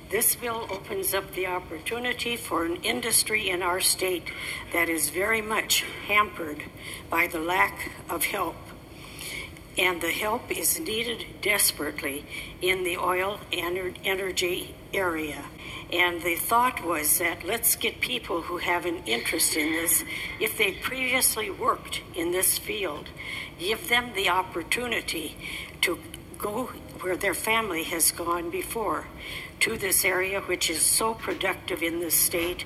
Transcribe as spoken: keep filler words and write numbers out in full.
This bill opens up the opportunity for an industry in our state that is very much hampered by the lack of help. And the help is needed desperately in the oil and energy area. And the thought was that let's get people who have an interest in this, if they previously worked in this field, give them the opportunity to go where their family has gone before, to this area which is so productive in this state